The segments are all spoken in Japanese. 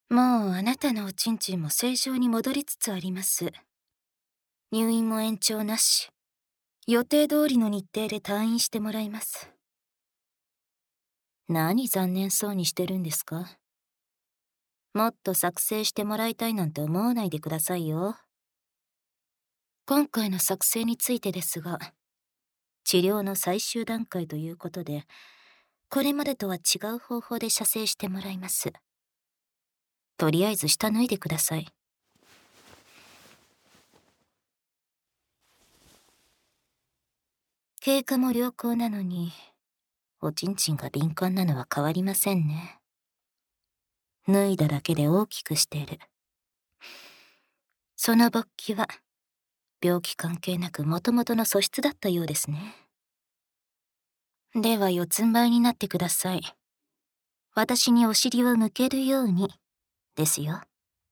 もうあなたのおちんちんも正常に戻りつつあります。入院も延長なし。予定通りの日程で退院してもらいます。何残念そうにしてるんですか？もっと作成してもらいたいなんて思わないでくださいよ。今回の作成についてですが、治療の最終段階ということで、これまでとは違う方法で射精してもらいます。とりあえず下脱いでください。経過も良好なのに、おちんちんが敏感なのは変わりませんね。脱いだだけで大きくしてる。その勃起は、病気関係なく元々の素質だったようですね。では四つん這いになってください。私にお尻を向けるように、ですよ。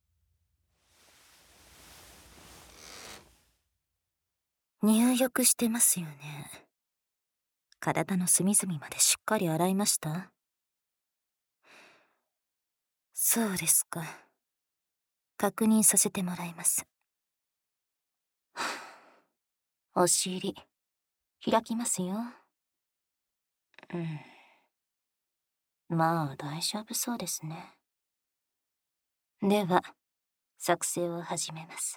入浴してますよね。体の隅々までしっかり洗いました？そうですか。確認させてもらいます。お尻、開きますよ。まあ大丈夫そうですね。では、作成を始めます。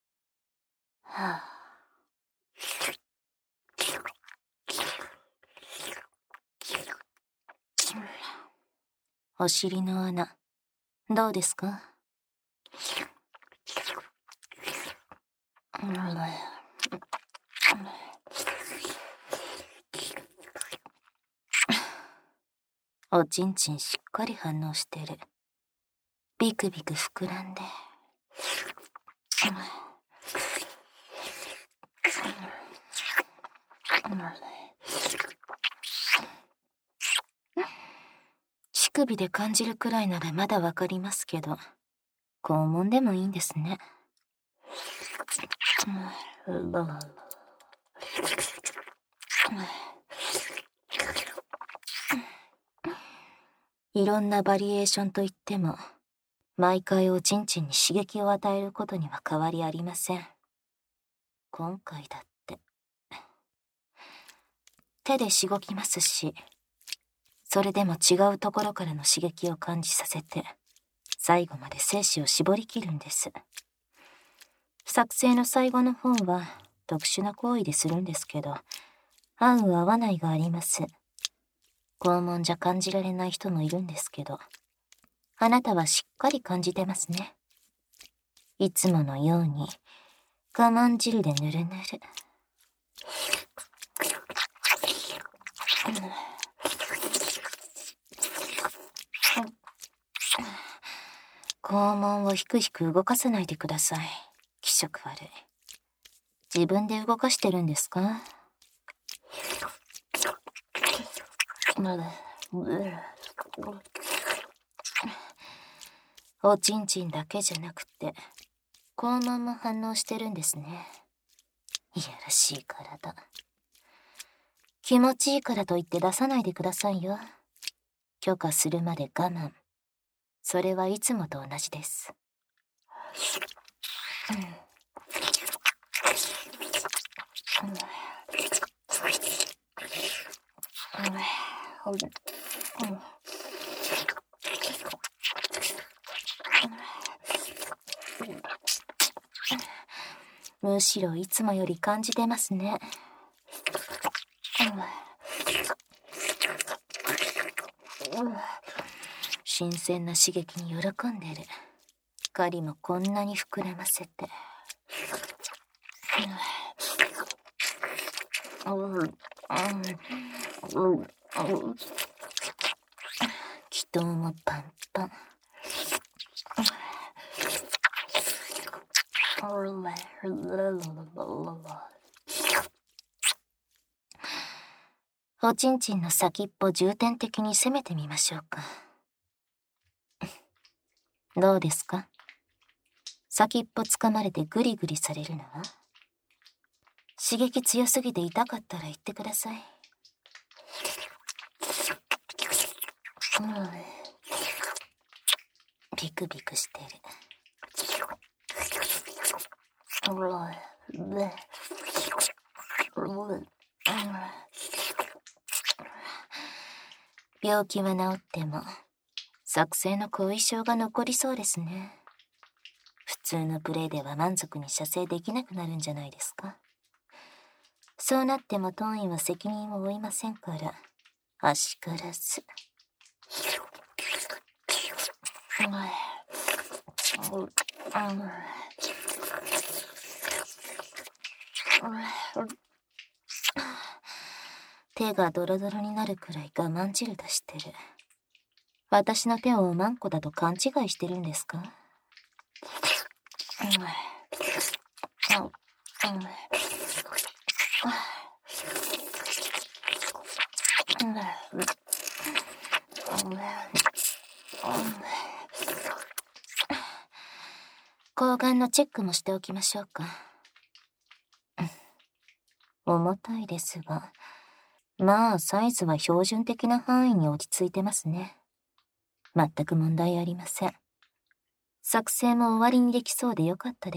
お尻の穴、どうですか？おちんちんしっかり反応してる。ビクビク膨らんで。乳首で感じるくらいならまだわかりますけど、肛門でもいいんですね。いろんなバリエーションといっても、毎回おちんちんに刺激を与えることには変わりありません。今回だって。手でしごきますし、それでも違うところからの刺激を感じさせて、最後まで精子を絞り切るんです。作成の最後の方は特殊な行為でするんですけど、合う合わないがあります。肛門じゃ感じられない人もいるんですけど、あなたはしっかり感じてますね。いつものように、我慢汁でぬるぬる。肛門をひくひく動かさないでください。気色悪い。自分で動かしてるんですか？おちんちんだけじゃなくて、肛門も反応してるんですね。いやらしい体。気持ちいいからといって出さないでくださいよ。許可するまで我慢。それはいつもと同じです。むしろいつもより感じてますね。新鮮な刺激に喜んでる。狩りもこんなに膨らませて。気筒もパンパン。おちんちんの先っぽ重点的に攻めてみましょうか。どうですか？先っぽ掴まれてグリグリされるのは？刺激強すぎて痛かったら言ってください。 ビクビクしてる。病気は治っても作成の後遺症が残りそうですね。普通のプレイでは満足に射精できなくなるんじゃないですか。そうなっても当院は責任を負いませんから、あしからず。手がドロドロになるくらい我慢汁出してる。私の手をおまんこだと勘違いしてるんですか？睾丸のチェックもしておきましょうか。重たいですが、まあサイズは標準的な範囲に落ち着いてますね。全く問題ありません。作成も終わりにできそうでよかったです。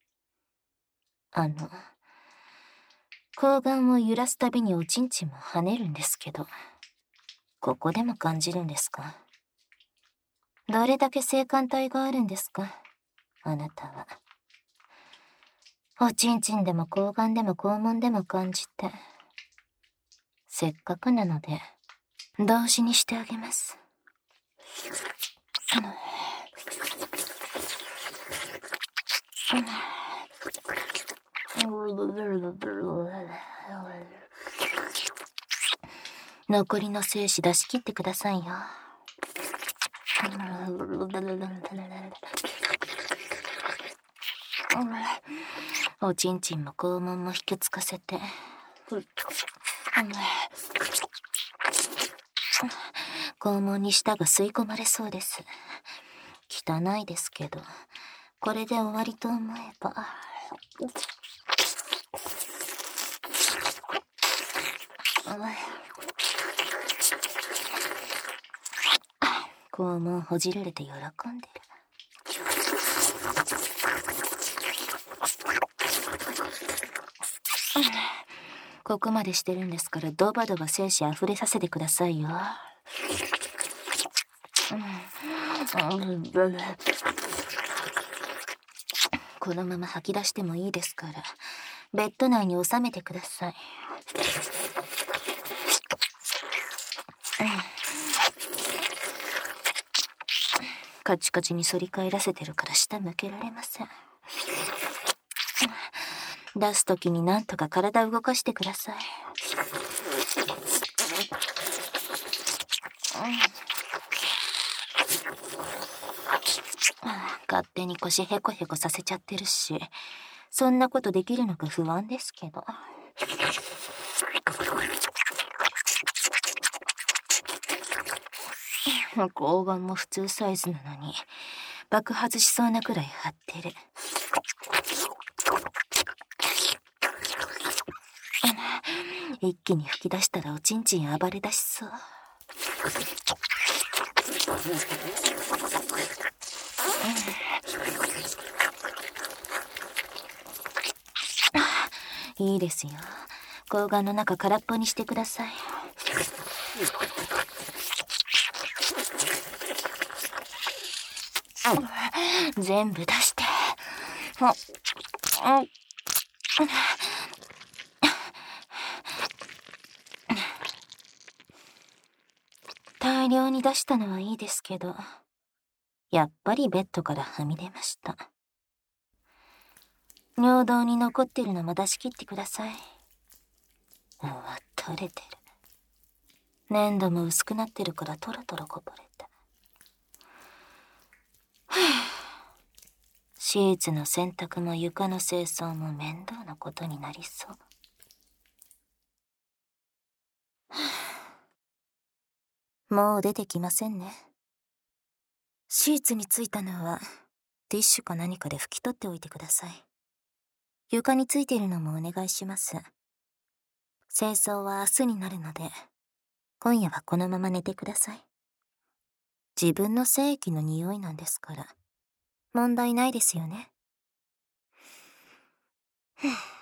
睾丸を揺らすたびにおちんちんも跳ねるんですけど、ここでも感じるんですか？どれだけ性感帯があるんですか、あなたは。おちんちんでも睾丸でも肛門でも感じて。せっかくなので、同時にしてあげます。残りの精子出し切ってくださいよ。おちんちんも肛門も引きつかせて。肛門に舌が吸い込まれそうです。汚いですけど、これで終わりと思えば。肛門ほじられて喜んでる。ここまでしてるんですからドバドバ精子溢れさせてくださいよ。このまま吐き出してもいいですから、ベッド内に収めてください。カチカチに反り返らせてるから下向けられません。出すときになんとか体動かしてください。勝手に腰ヘコヘコさせちゃってるし、そんなことできるのか不安ですけど。睾丸も普通サイズなのに爆発しそうなくらい張ってる。一気に吹き出したらおちんちん暴れ出しそう。いいですよ。睾丸の中空っぽにしてください。全部出して。大量に出したのはいいですけど、やっぱりベッドからはみ出ました。尿道に残ってるのも出し切ってください。取れてる。粘土も薄くなってるからトロトロこぼれて。シーツの洗濯も床の清掃も面倒なことになりそう。もう出てきませんね。シーツについたのはティッシュか何かで拭き取っておいてください。床についているのもお願いします。清掃は明日になるので、今夜はこのまま寝てください。 自分の精液の匂いなんですから、問題ないですよね。